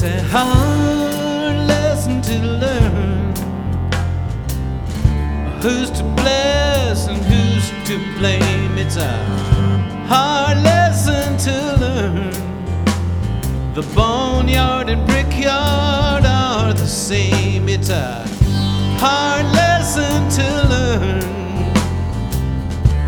a hard lesson to learn. Who's to bless and who's to blame? It's a hard lesson to learn. The boneyard and brickyard